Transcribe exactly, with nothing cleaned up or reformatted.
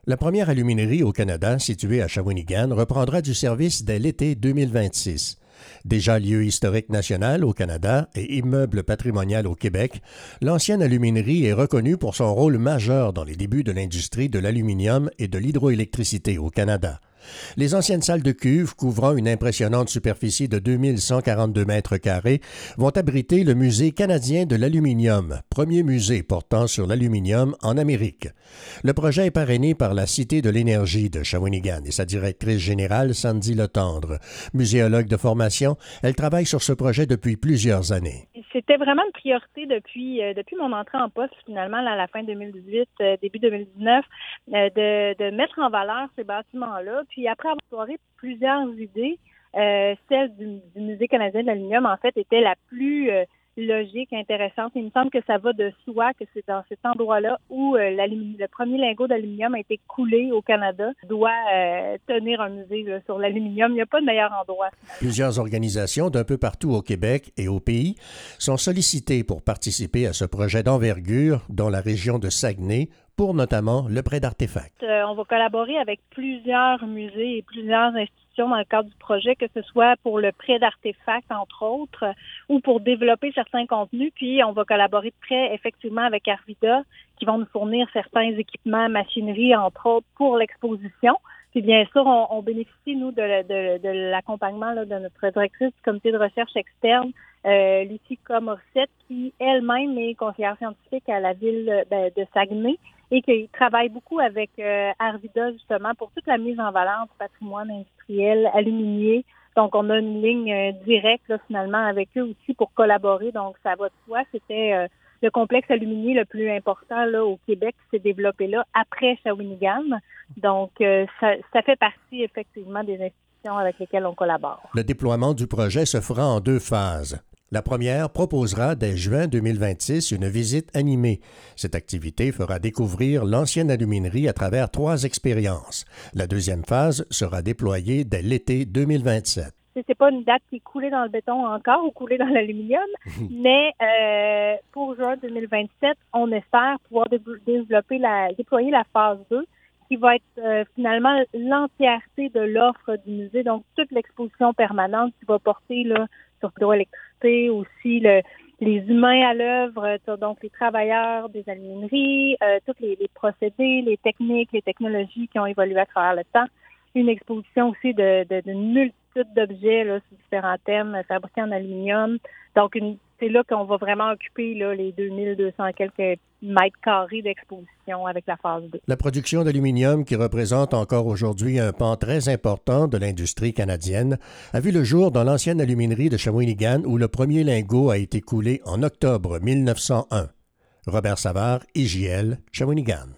La première aluminerie au Canada, située à Shawinigan, reprendra du service dès l'été deux mille vingt-six. Déjà lieu historique national au Canada et immeuble patrimonial au Québec, l'ancienne aluminerie est reconnue pour son rôle majeur dans les débuts de l'industrie de l'aluminium et de l'hydroélectricité au Canada. Les anciennes salles de cuve, couvrant une impressionnante superficie de deux mille cent quarante-deux mètres carrés, vont abriter le Musée canadien de l'aluminium, premier musée portant sur l'aluminium en Amérique. Le projet est parrainé par la Cité de l'énergie de Shawinigan et sa directrice générale, Sandy Letendre. Muséologue de formation, elle travaille sur ce projet depuis plusieurs années. C'était vraiment une priorité depuis euh, depuis mon entrée en poste, finalement, là, à la fin deux mille dix-huit, euh, début deux mille dix-neuf, euh, de, de mettre en valeur ces bâtiments-là. Puis après avoir exploré plusieurs idées, euh, celle du, du Musée canadien de l'aluminium, en fait, était la plus euh, logique, intéressante. Il me semble que ça va de soi que c'est dans cet endroit-là où euh, le premier lingot d'aluminium a été coulé au Canada, doit euh, tenir un musée là, sur l'aluminium. Il n'y a pas de meilleur endroit. Finalement. Plusieurs organisations d'un peu partout au Québec et au pays sont sollicitées pour participer à ce projet d'envergure, dont la région de Saguenay, pour notamment le prêt d'artefacts. Euh, on va collaborer avec plusieurs musées et plusieurs institutions dans le cadre du projet, que ce soit pour le prêt d'artefacts, entre autres, ou pour développer certains contenus. Puis, on va collaborer de près, effectivement, avec Arvida, qui vont nous fournir certains équipements, machinerie, entre autres, pour l'exposition. Puis, bien sûr, on, on bénéficie, nous, de, de, de l'accompagnement là, de notre directrice du comité de recherche externe, euh, Lucie Comorcette, qui elle-même est conseillère scientifique à la ville ben, de Saguenay, et qui travaille beaucoup avec euh, Arvida, justement, pour toute la mise en valeur du patrimoine industriel aluminier. Donc, on a une ligne euh, directe, là, finalement, avec eux aussi pour collaborer. Donc, ça va de soi. C'était euh, le complexe aluminier le plus important là au Québec qui s'est développé là après Shawinigan. Donc, euh, ça, ça fait partie, effectivement, des institutions avec lesquelles on collabore. Le déploiement du projet se fera en deux phases. La première proposera dès juin deux mille vingt-six une visite animée. Cette activité fera découvrir l'ancienne aluminerie à travers trois expériences. La deuxième phase sera déployée dès l'été deux mille vingt-sept. C'est pas une date qui est coulée dans le béton encore ou coulée dans l'aluminium, mais euh, pour juin deux mille vingt-sept, on espère pouvoir dé- développer la, déployer la phase deux, qui va être euh, finalement l'entièreté de l'offre du musée, donc toute l'exposition permanente qui va porter là sur l'hydroélectricité, aussi le, les humains à l'œuvre, donc les travailleurs des alumineries, euh, tous les, les procédés, les techniques, les technologies qui ont évolué à travers le temps. Une exposition aussi de, de, d'une multitude d'objets là, sur différents thèmes fabriqués en aluminium. Donc, une, c'est là qu'on va vraiment occuper là, les deux mille deux cents quelques mètres carrés d'exposition avec la phase deux. La production d'aluminium, qui représente encore aujourd'hui un pan très important de l'industrie canadienne, a vu le jour dans l'ancienne aluminerie de Shawinigan où le premier lingot a été coulé en octobre mille neuf cent un. Robert Savard, I J L, Shawinigan.